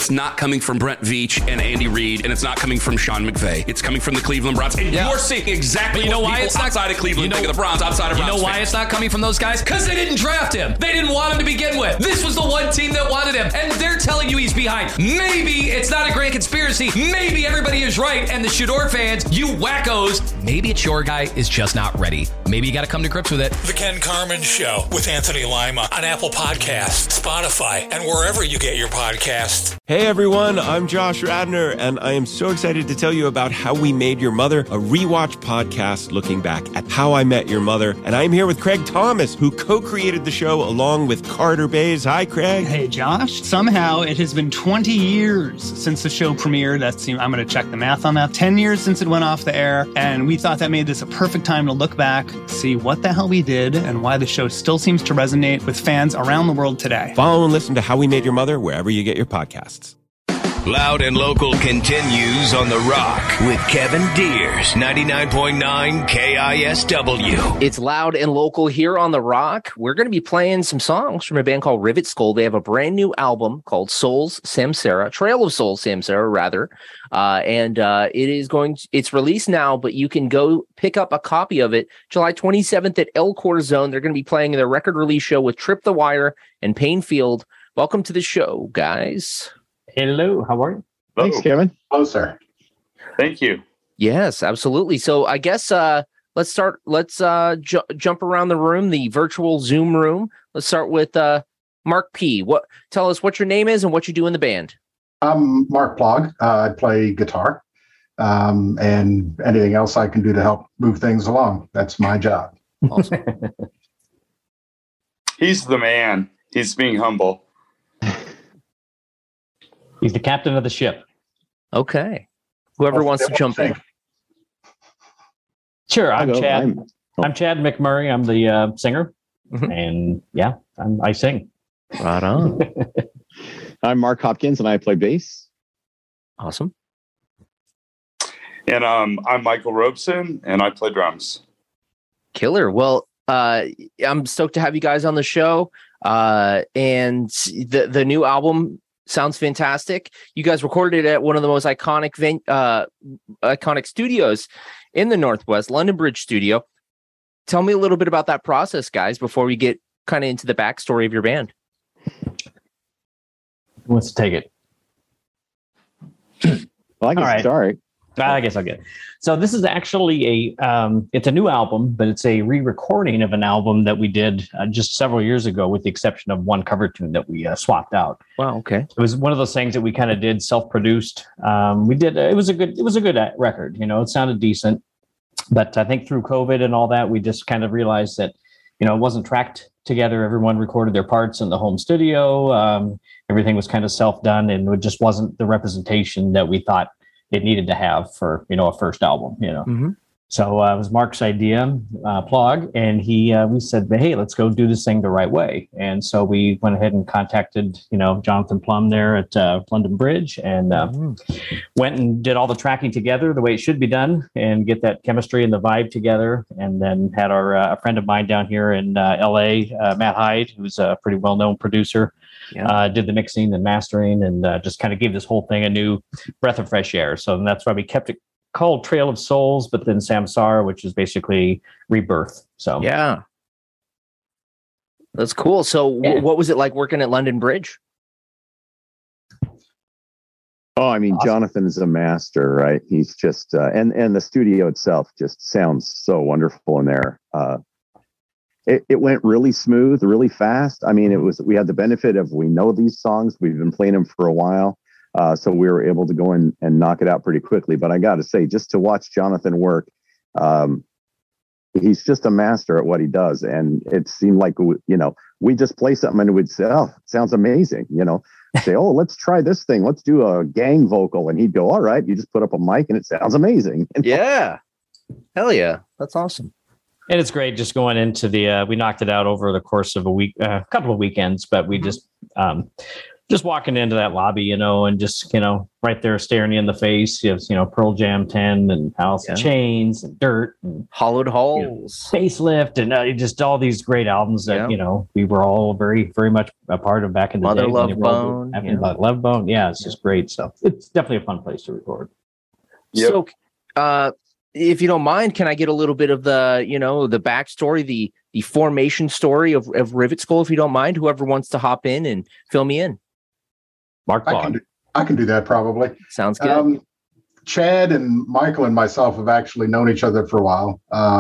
it's not coming from Brent Veach and Andy Reid, and it's not coming from Sean McVay. It's coming from the Cleveland Browns. And you're seeing exactly what people outside of Cleveland think of the Browns, outside of Browns. You know why it's not coming from those guys? Because they didn't draft him. They didn't want him to begin with. This was the one team that wanted him, and they're telling you he's behind. Maybe it's not a grand conspiracy. Maybe everybody is right, and the Shador fans, you wackos, maybe it's your guy is just not ready. Maybe you got to come to grips with it. The Ken Carman Show with Anthony Lima on Apple Podcasts, Spotify, and wherever you get your podcasts. Hey everyone, I'm Josh Radner, and I am so excited to tell you about How We Made Your Mother, a rewatch podcast looking back at How I Met Your Mother. And I'm here with Craig Thomas, who co-created the show along with Carter Bays. Hi, Craig. Hey, Josh. Somehow it has been 20 years since the show premiered. I'm going to check the math on that. 10 years since it went off the air, and we thought that made this a perfect time to look back, see what the hell we did, and why the show still seems to resonate with fans around the world today. Follow and listen to How We Made Your Mother wherever you get your podcasts. Loud and Local continues on The Rock with Kevin Deers, 99.9 KISW. It's Loud and Local here on The Rock. We're going to be playing some songs from a band called Rivet Skull. They have a brand new album called Souls Samsara, Trail of Souls Samsara, rather. It's released now, but you can go pick up a copy of it July 27th at El Corazon. They're going to be playing their record release show with Trip the Wire and Painfield. Welcome to the show, guys. Hello, how are you? Thanks, Kevin. Hello, sir. Thank you. Yes, absolutely. So I guess let's start. Let's jump around the room, the virtual Zoom room. Let's start with Mark P. Tell us what your name is and what you do in the band. I'm Mark Plog. I play guitar, and anything else I can do to help move things along. That's my job. Awesome. He's the man. He's being humble. He's the captain of the ship. Okay. Whoever wants to jump in. Sure, I'm Chad. I'm Chad McMurray. I'm the singer. Mm-hmm. And yeah, I sing. Right on. I'm Mark Hopkins, and I play bass. Awesome. And I'm Michael Robeson, and I play drums. Killer. Well, I'm stoked to have you guys on the show. And the new album sounds fantastic. You guys recorded it at one of the most iconic studios in the Northwest, London Bridge Studio. Tell me a little bit about that process, guys, before we get kind of into the backstory of your band. Who wants to take it? Well, I can start. I guess I'll get it. So this is actually it's a new album, but it's a re-recording of an album that we did just several years ago, with the exception of one cover tune that we swapped out. Wow. Okay. It was one of those things that we kind of did self-produced. It was a good record. You know, it sounded decent, but I think through COVID and all that, we just kind of realized that, you know, it wasn't tracked together. Everyone recorded their parts in the home studio. Everything was kind of self-done, and it just wasn't the representation that we thought it needed to have for, you know, a first album, you know. Mm-hmm. So it was Mark's idea, Plog, and we said, hey, let's go do this thing the right way. And so we went ahead and contacted, you know, Jonathan Plum there at London Bridge, and went and did all the tracking together the way it should be done, and get that chemistry and the vibe together. And then had a friend of mine down here in LA, Matt Hyde, who's a pretty well-known producer. Yeah. Did the mixing and mastering, and just kind of gave this whole thing a new breath of fresh air. So that's why we kept it called Trail of Souls, but then Samsara, which is basically rebirth. So yeah, that's cool. So what was it like working at London Bridge? Oh, I mean, awesome. Jonathan is a master, right? He's just and the studio itself just sounds so wonderful in there. It went really smooth, really fast. I mean, we had the benefit of, we know these songs, we've been playing them for a while. So we were able to go in and knock it out pretty quickly. But I got to say, just to watch Jonathan work, he's just a master at what he does. And it seemed like, you know, we just play something and we'd say, oh, it sounds amazing. You know, say, oh, let's try this thing. Let's do a gang vocal. And he'd go, all right, you just put up a mic and it sounds amazing. Yeah. Hell yeah. That's awesome. And it's great just going into we knocked it out over the course of a week, a couple of weekends, but we just just walking into that lobby, and just, right there staring you in the face, you have, Pearl Jam 10 and Alice in Chains and Dirt and Hollowed Halls, Facelift, and just all these great albums that, we were all very, very much a part of back in the day. Mother Love Bone. Love Bone. Yeah, it's just great stuff. It's definitely a fun place to record. Yep. So, if you don't mind, can I get a little bit of the, the backstory, the formation story of Rivet Skull, if you don't mind? Whoever wants to hop in and fill me in. Mark, I can do that probably. Sounds good. Chad and Michael and myself have actually known each other for a while.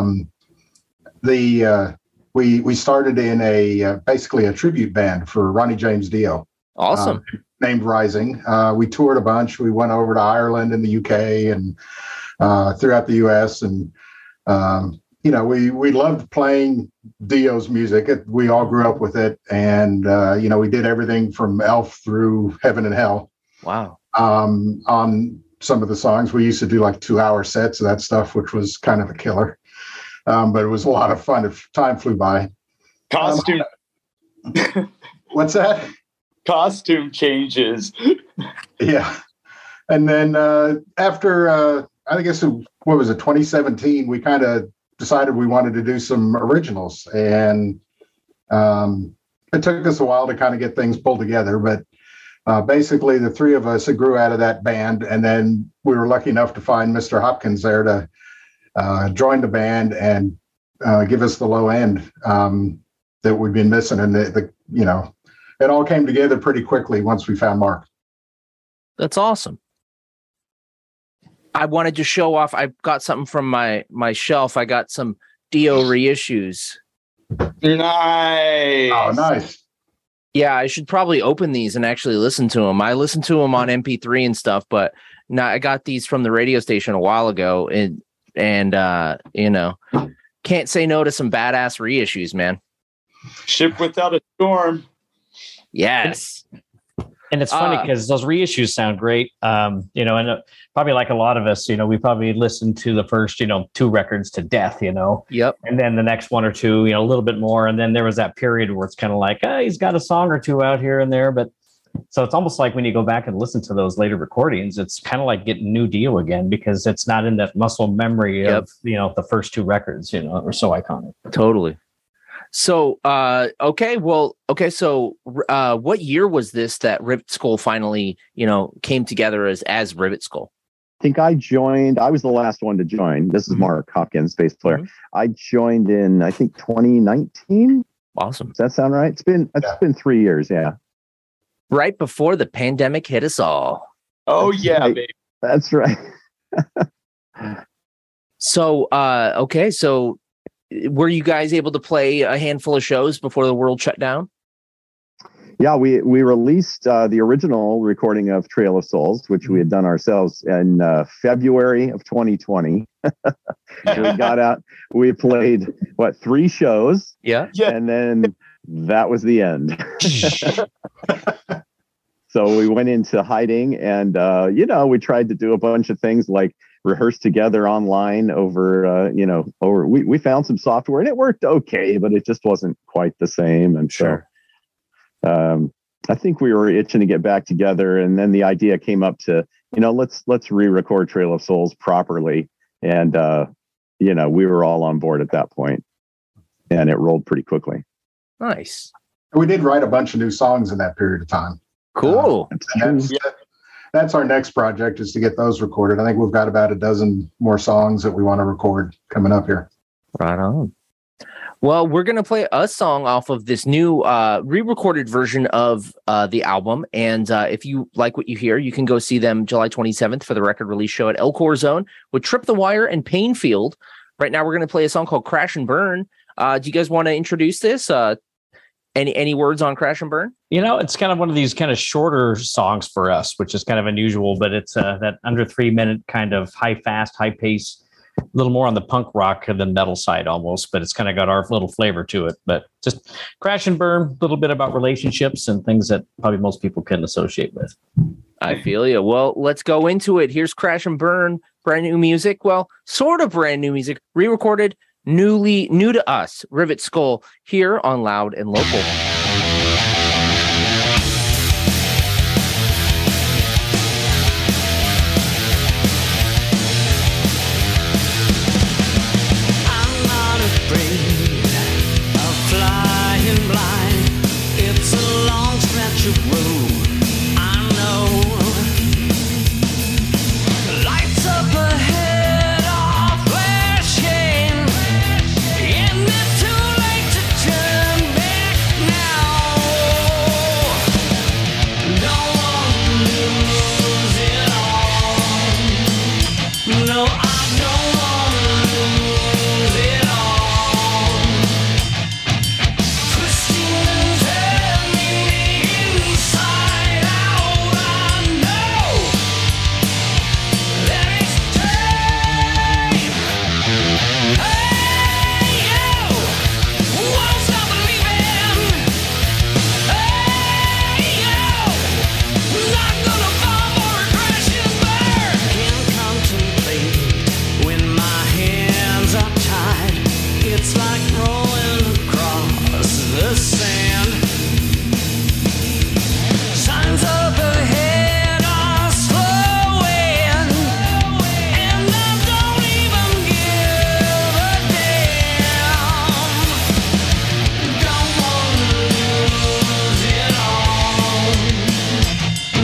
We started in basically a tribute band for Ronnie James Dio. Awesome. Named Rising. We toured a bunch. We went over to Ireland and the UK and throughout the US, and we loved playing Dio's music. We all grew up with it, and we did everything from Elf through Heaven and Hell. Wow. On some of the songs, we used to do like 2-hour sets of that stuff, which was kind of a killer, but it was a lot of fun if time flew by. Costume. What's that? Costume changes. Yeah. And then after I guess, 2017, we kind of decided we wanted to do some originals. And it took us a while to kind of get things pulled together. But basically, the three of us grew out of that band. And then we were lucky enough to find Mr. Hopkins there to join the band and give us the low end that we'd been missing. And, it all came together pretty quickly once we found Mark. That's awesome. I wanted to show off. I've got something from my shelf. I got some Dio reissues. Nice. Oh, nice. Yeah, I should probably open these and actually listen to them. I listened to them on MP3 and stuff, but now I got these from the radio station a while ago, and can't say no to some badass reissues, man. Ship without a storm. Yes. And it's funny because those reissues sound great. And probably like a lot of us, we probably listened to the first, 2 records to death, Yep. And then the next 1 or 2, a little bit more. And then there was that period where it's kind of like, he's got a song or 2 out here and there. But so it's almost like when you go back and listen to those later recordings, it's kind of like getting new Dio again, because it's not in that muscle memory of, the first 2 records, are so iconic. Totally. So, So, what year was this that Rivet Skull finally, came together as Rivet Skull? I think I joined. I was the last one to join. This is Mark Hopkins, bass player. Mm-hmm. I joined in, I think, 2019. Awesome. Does that sound right? It's been 3 years. Yeah. Right before the pandemic hit us all. Oh, yeah, baby. That's right. So, So were you guys able to play a handful of shows before the world shut down? Yeah, we released the original recording of Trail of Souls, which we had done ourselves in February of 2020. We got out, we played 3 shows. Yeah. And then that was the end. So we went into hiding, and we tried to do a bunch of things like rehearse together online over we found some software, and it worked okay, but it just wasn't quite the same. And sure. So I think we were itching to get back together, and then the idea came up to, let's re-record Trail of Souls properly. And we were all on board at that point, and it rolled pretty quickly. Nice. We did write a bunch of new songs in that period of time. Cool. That's our next project, is to get those recorded. I think we've got about a dozen more songs that we want to record coming up here. Right on. Well, we're going to play a song off of this new re-recorded version of the album. And if you like what you hear, you can go see them July 27th for the record release show at El Corazon with Trip the Wire and Painfield. Right now, we're going to play a song called Crash and Burn. Do you guys want to introduce this? Any words on Crash and Burn? It's kind of one of these kind of shorter songs for us, which is kind of unusual, but it's that under 3 minute kind of high pace, a little more on the punk rock than metal side almost, but it's kind of got our little flavor to it. But just Crash and Burn, a little bit about relationships and things that probably most people can associate with. I feel you. Well, let's go into it. Here's Crash and Burn, brand new music. Well, sort of brand new music, re-recorded, new to us, Rivet Skull, here on Loud and Local.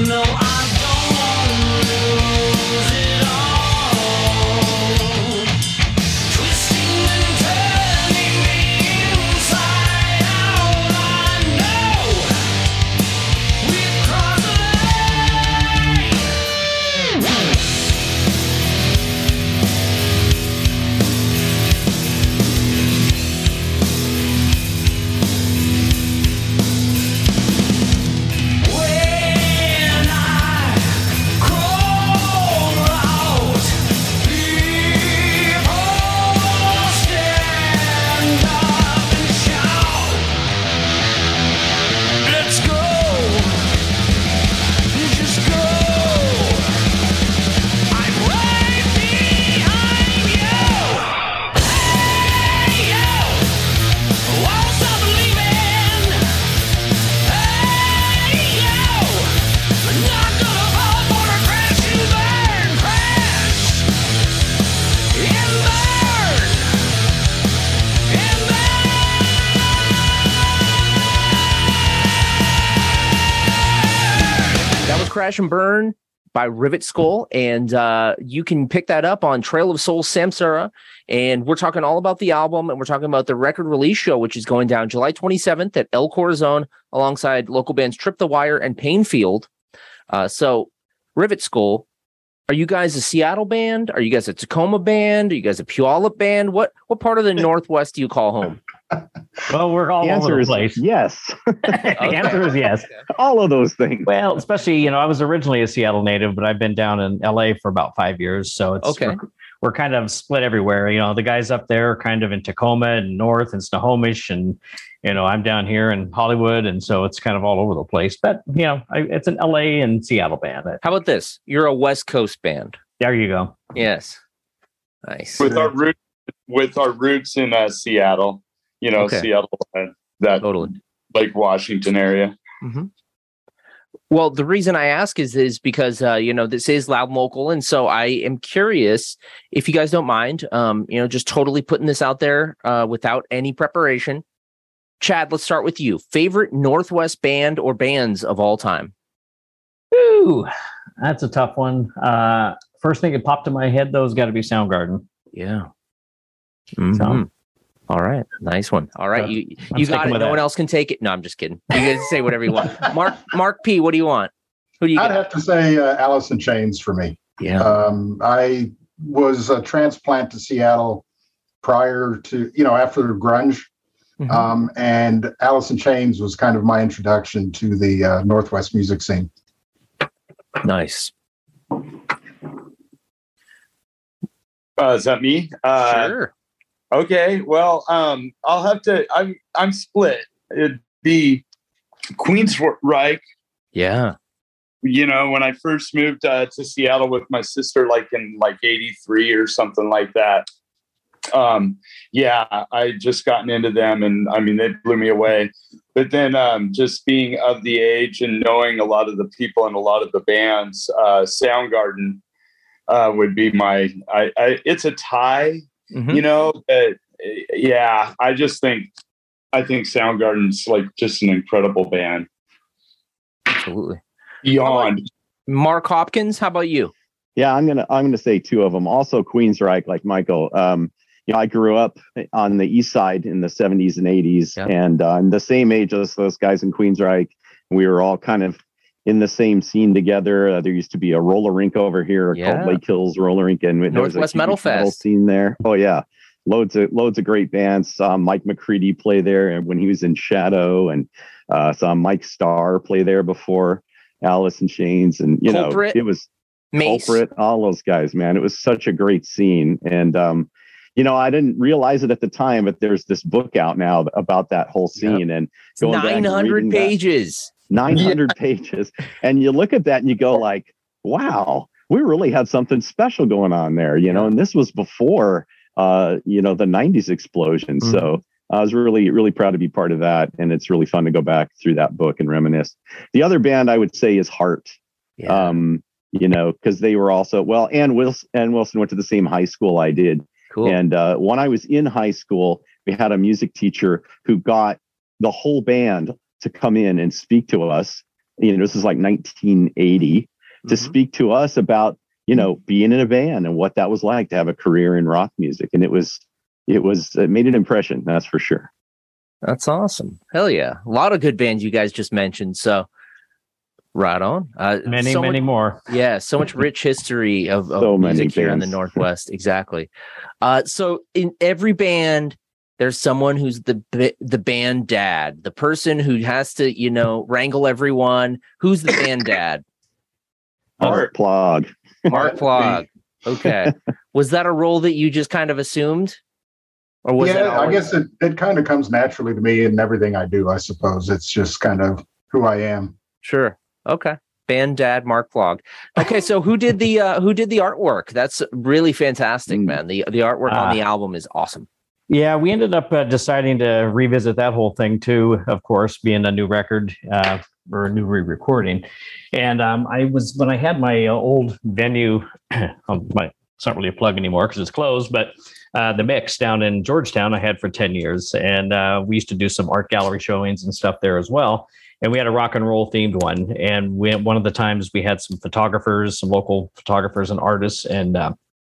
Crash and Burn by Rivet Skull, and you can pick that up on Trail of Soul Samsara. And we're talking all about the album, and we're talking about the record release show, which is going down July 27th at El Corazon alongside local bands Trip the Wire and Painfield. So Rivet Skull, are you guys a Seattle band? Are you guys a Tacoma band? Are you guys a Puyallup band? What part of the Northwest do you call home? Well, we're all over the place. Yes. The answer is yes. All of those things. Well, especially, I was originally a Seattle native, but I've been down in LA for about 5 years. So it's we're kind of split everywhere. The guys up there are kind of in Tacoma and North and Snohomish, and I'm down here in Hollywood, and so it's kind of all over the place. But it's an LA and Seattle band. How about this? You're a West Coast band. There you go. Yes. Nice. With our roots in Seattle. Seattle, that totally Lake Washington area. Mm-hmm. Well, the reason I ask is because, this is Loud and Local. And so I am curious if you guys don't mind, just totally putting this out there without any preparation. Chad, let's start with you. Favorite Northwest band or bands of all time? Ooh, that's a tough one. First thing that popped in my head, though, has got to be Soundgarden. Yeah. Mm-hmm. So, all right. Nice one. All right. You got it. No one else can take it. No, I'm just kidding. You guys say whatever you want. Mark P, what do you want? Who do you got? I'd have to say Alice in Chains for me. Yeah. I was a transplant to Seattle prior to, after grunge. Mm-hmm. And Alice in Chains was kind of my introduction to the Northwest music scene. Nice. Is that me? Sure. Okay, well, I'll have to. I'm split. It'd be Queensryche. Yeah. When I first moved to Seattle with my sister, in '83 or something like that. I just gotten into them, and they blew me away. But then, just being of the age and knowing a lot of the people and a lot of the bands, Soundgarden would be my. It's a tie. Mm-hmm. But I think Soundgarden's just an incredible band. Absolutely. Beyond. Mark Hopkins, how about you? Yeah, I'm gonna say two of them. Also Queensryche, like Michael. I grew up on the east side in the 70s and 80s, and I'm the same age as those guys in Queensryche. We were all kind of in the same scene together. There used to be a roller rink over here called Lake Hills Roller Rink, and Northwest Metal Fest scene there. Oh yeah, loads of great bands. Saw Mike McCready play there when he was in Shadow, and saw Mike Starr play there before Alice in Chains, and Culprit, it was Mace. Culprit, all those guys, man. It was such a great scene, and I didn't realize it at the time, but there's this book out now about that whole scene, and it's 900 pages. 900 pages. And you look at that and you go wow, we really had something special going on there, and this was before, the 90s explosion. Mm-hmm. So I was really, really proud to be part of that. And it's really fun to go back through that book and reminisce. The other band I would say is Heart, because they were also, Ann Wilson went to the same high school I did. Cool. And when I was in high school, we had a music teacher who got the whole band to come in and speak to us this is like 1980, to speak to us about, being in a band and what that was like to have a career in rock music. And it made an impression, that's for sure. That's awesome. Hell yeah. A lot of good bands you guys just mentioned. So right on. Many more. Yeah. So much rich history of so music here bands in the Northwest. Exactly. So in every band, there's someone who's the band dad, the person who has to, wrangle everyone. Who's the band dad? Mark Plog. Mark Plog. Okay. Was that a role that you just kind of assumed? Or was I guess it kind of comes naturally to me in everything I do, I suppose. It's just kind of who I am. Sure. Okay. Band dad, Mark Plog. Okay, so who did the artwork? That's really fantastic, man. The artwork on the album is awesome. Yeah, we ended up deciding to revisit that whole thing too, of course, being a new record or a new re-recording. And when I had my old venue, it's not really a plug anymore because it's closed, but the Mix down in Georgetown I had for 10 years. And we used to do some art gallery showings and stuff there as well. And we had a rock and roll themed one. And one of the times we had some photographers, some local photographers and artists, and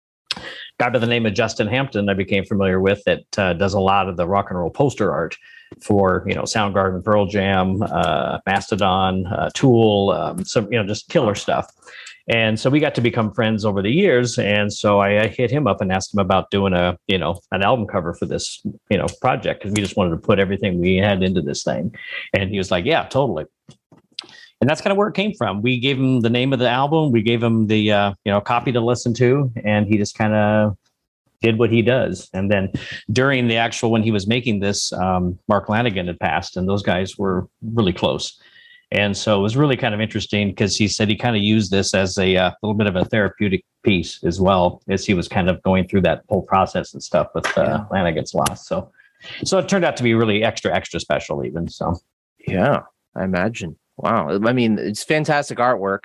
guy by the name of Justin Hampton I became familiar with that does a lot of the rock and roll poster art for, Soundgarden, Pearl Jam, Mastodon, Tool, some, just killer stuff. And so we got to become friends over the years. And so I hit him up and asked him about doing an album cover for this, project, because we just wanted to put everything we had into this thing. And he was like, yeah, totally. And that's kind of where it came from. We gave him the name of the album. We gave him the, copy to listen to, and he just kind of did what he does. And then during the actual, when he was making this, Mark Lanigan had passed, and those guys were really close. And so it was really kind of interesting because he said he kind of used this as a little bit of a therapeutic piece as well, as he was kind of going through that whole process and stuff with Lanigan's loss. So it turned out to be really extra special even. So, yeah, I imagine. Wow. I mean, it's fantastic artwork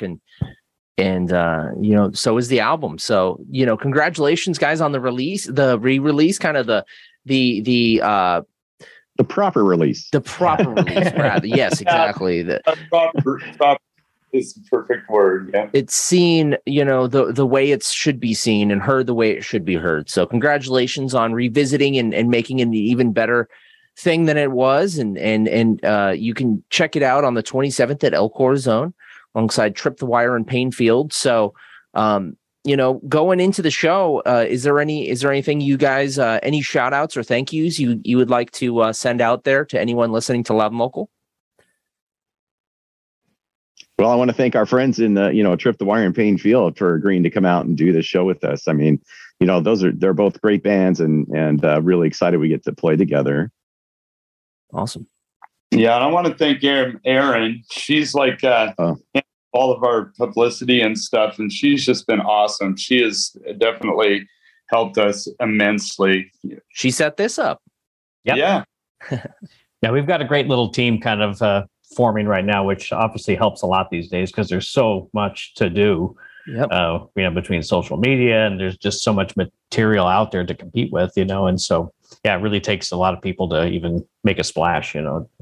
and so is the album. So, congratulations guys on the re-release, kind of the proper release. The proper release, Brad. Yes, exactly. Proper is the perfect word. Yeah. It's seen, the way it should be seen, and heard the way it should be heard. So congratulations on revisiting and making it an even better thing than it was. And you can check it out on the 27th at El Corazon alongside Trip the Wire and Painfield. So, going into the show, is there anything you guys, any shout outs or thank yous you would like to send out there to anyone listening to Loud and Local? Well, I want to thank our friends in Trip the Wire and Painfield for agreeing to come out and do this show with us. I mean, they're both great bands and really excited we get to play together. Awesome. Yeah, and I want to thank Erin. She's like all of our publicity and stuff, and she's just been awesome. She has definitely helped us immensely. She set this up. Yep. Yeah. Yeah, we've got a great little team kind of forming right now, which obviously helps a lot these days because there's so much to do. Yep. Between social media, and there's just so much material out there to compete with, and so it really takes a lot of people to even make a splash,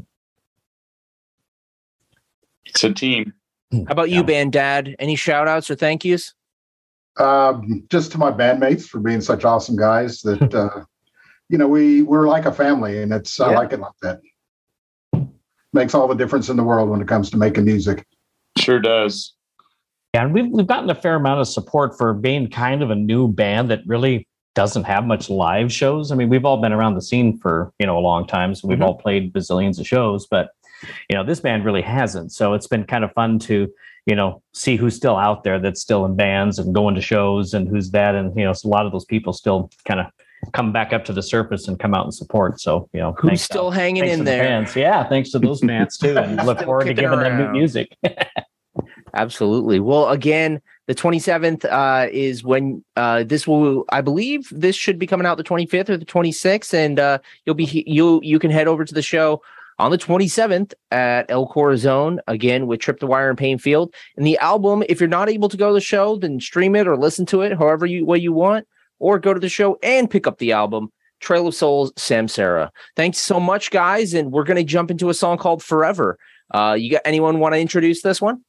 It's a team. How about you, band dad? Any shout outs or thank yous? Just to my bandmates for being such awesome guys that, we're like a family, and I like it like that. Makes all the difference in the world when it comes to making music. Sure does. Yeah, and we've gotten a fair amount of support for being kind of a new band that really doesn't have much live shows. I mean, we've all been around the scene for, a long time. So we've all played bazillions of shows, but, this band really hasn't. So it's been kind of fun to, see who's still out there that's still in bands and going to shows and who's that. And, so a lot of those people still kind of come back up to the surface and come out and support. So, who's still hanging in there. Fans. Yeah. Thanks to those fans too. And look forward to giving them new music. Absolutely. Well, again, the 27th is when this will, I believe this should be coming out the 25th or the 26th. And you can head over to the show on the 27th at El Corazon, again, with Trip the Wire and Painfield. And the album, if you're not able to go to the show, then stream it or listen to it however way you want, or go to the show and pick up the album, Trail of Souls, Samsara. Thanks so much, guys. And we're going to jump into a song called Forever. You got anyone want to introduce this one?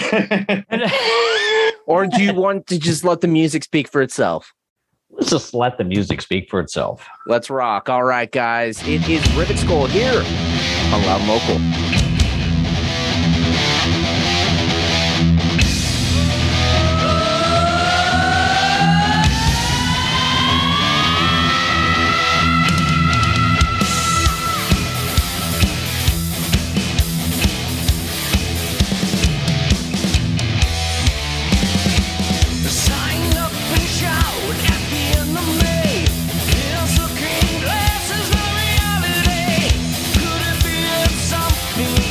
Or do you want to just let the music speak for itself? Let's just let the music speak for itself. Let's rock. All right, guys. It is Rivet Skull here on Loud and Local. Something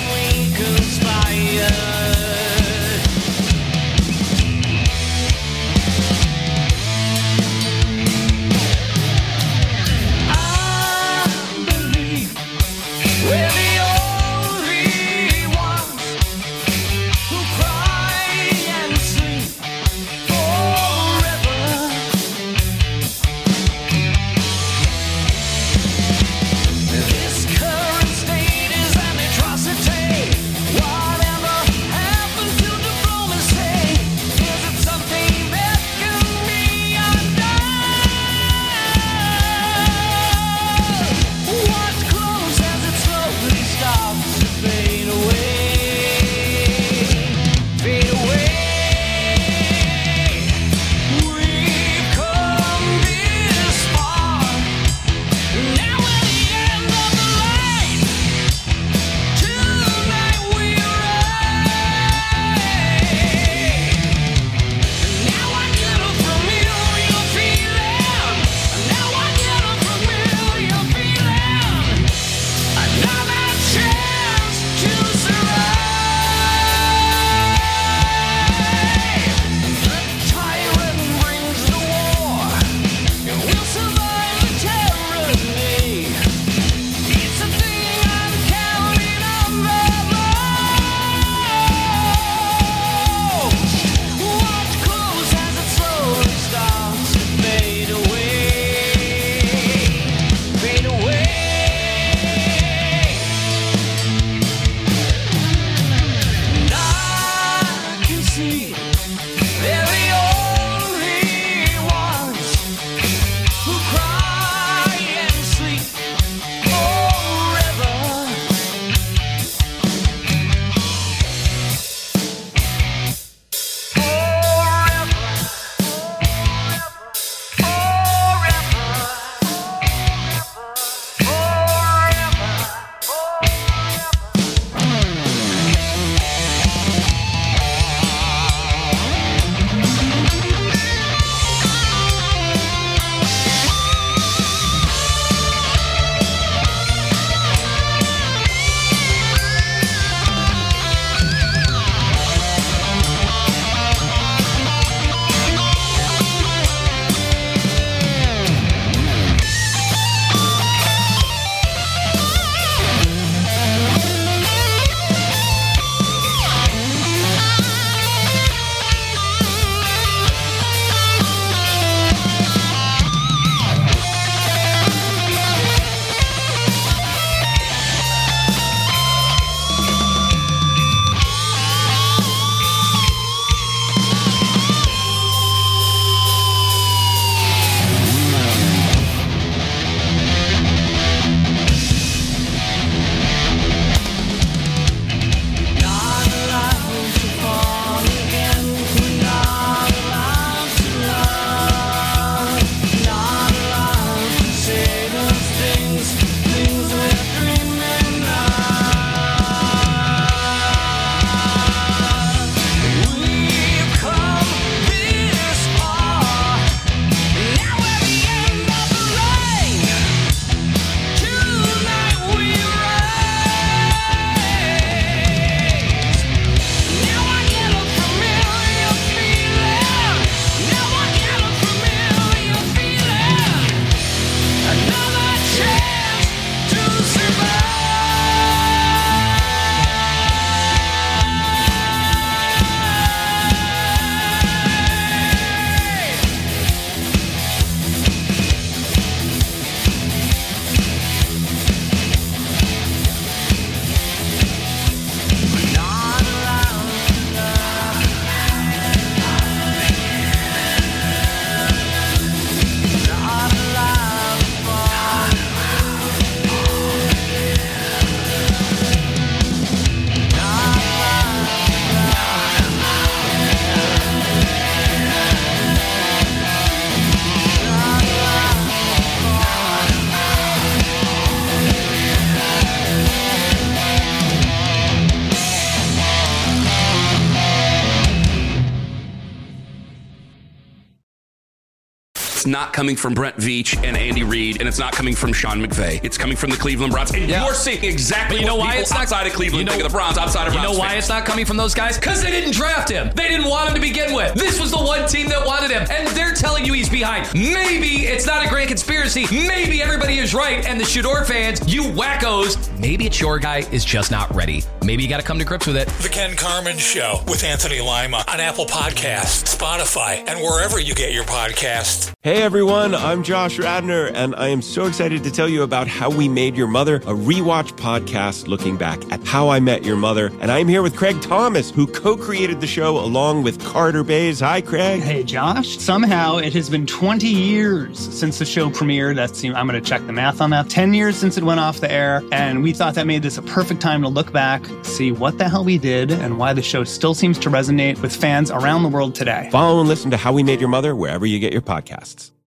it's not coming from Brent Veach and Andy Reid, and it's not coming from Sean McVay. It's coming from the Cleveland Browns. And you're seeing exactly what people outside of Cleveland think of the Browns, outside of Browns. You know why fans. it's not coming from those guys? Because they didn't draft him. They didn't want him to begin with. This was the one team that wanted him, and they're telling you he's behind. Maybe it's not a grand conspiracy. Maybe everybody is right, and the Shador fans, you wackos, maybe it's your guy is just not ready. Maybe you got to come to grips with it. The Ken Carman Show with Anthony Lima on Apple Podcasts, Spotify, and wherever you get your podcasts. Hey everyone, I'm Josh Radnor, and I am so excited to tell you about How We Made Your Mother, a rewatch podcast looking back at How I Met Your Mother. And I'm here with Craig Thomas, who co-created the show along with Carter Bays. Hi, Craig. Hey, Josh. Somehow it has been 20 years since the show premiered. I'm going to check the math on that. 10 years since it went off the air, and we thought that made this a perfect time to look back, see what the hell we did, and why the show still seems to resonate with fans around the world today. Follow and listen to How We Made Your Mother wherever you get your podcasts.